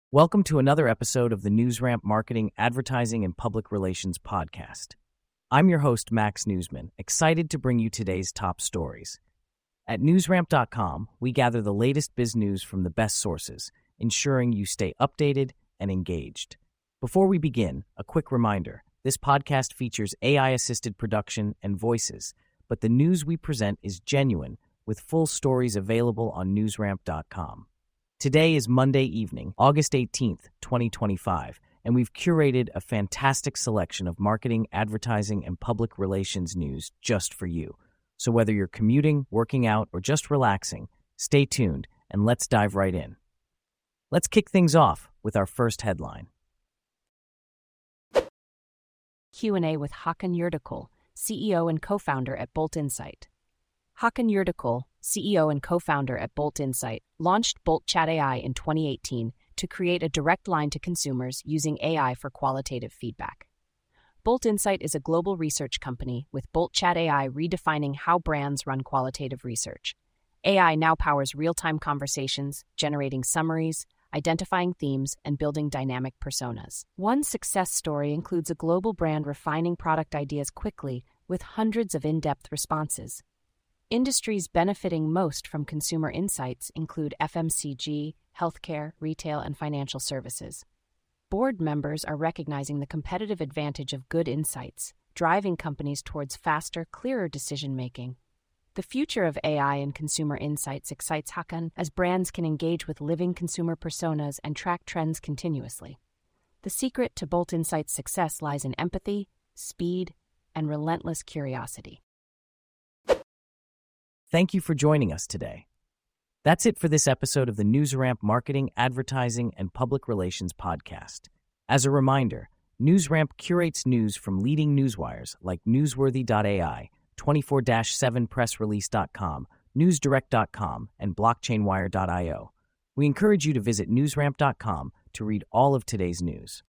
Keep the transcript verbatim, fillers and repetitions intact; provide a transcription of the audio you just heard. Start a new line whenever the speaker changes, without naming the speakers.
Welcome to another episode of the NewsRamp Marketing, Advertising, and Public Relations podcast. I'm your host, Max Newsman, excited to bring you today's top stories. At newsramp dot com, we gather the latest biz news from the best sources, ensuring you stay updated and engaged. Before we begin, a quick reminder, this podcast features A I-assisted production and voices, but the news we present is genuine, with full stories available on newsramp dot com. Today is Monday evening, August eighteenth, twenty twenty-five, and we've curated a fantastic selection of marketing, advertising, and public relations news just for you. So whether you're commuting, working out, or just relaxing, stay tuned and let's dive right in. Let's kick things off with our first headline.
Q and A with Håkan Yerdakul, C E O and co-founder at Bolt Insight. Håkan Yerdakul, C E O and co-founder at Bolt Insight, launched Bolt Chat A I in twenty eighteen to create a direct line to consumers using A I for qualitative feedback. Bolt Insight is a global research company, with Bolt Chat A I redefining how brands run qualitative research. A I now powers real-time conversations, generating summaries, identifying themes, and building dynamic personas. One success story includes a global brand refining product ideas quickly with hundreds of in-depth responses. Industries benefiting most from consumer insights include F M C G, healthcare, retail, and financial services. Board members are recognizing the competitive advantage of good insights, driving companies towards faster, clearer decision-making. The future of A I and consumer insights excites Håkan, as brands can engage with living consumer personas and track trends continuously. The secret to Bolt Insight's success lies in empathy, speed, and relentless curiosity.
Thank you for joining us today. That's it for this episode of the NewsRamp Marketing, Advertising, and Public Relations podcast. As a reminder, NewsRamp curates news from leading newswires like newsworthy dot A I, twenty-four seven press release dot com, newsdirect dot com, and blockchain wire dot io. We encourage you to visit newsramp dot com to read all of today's news.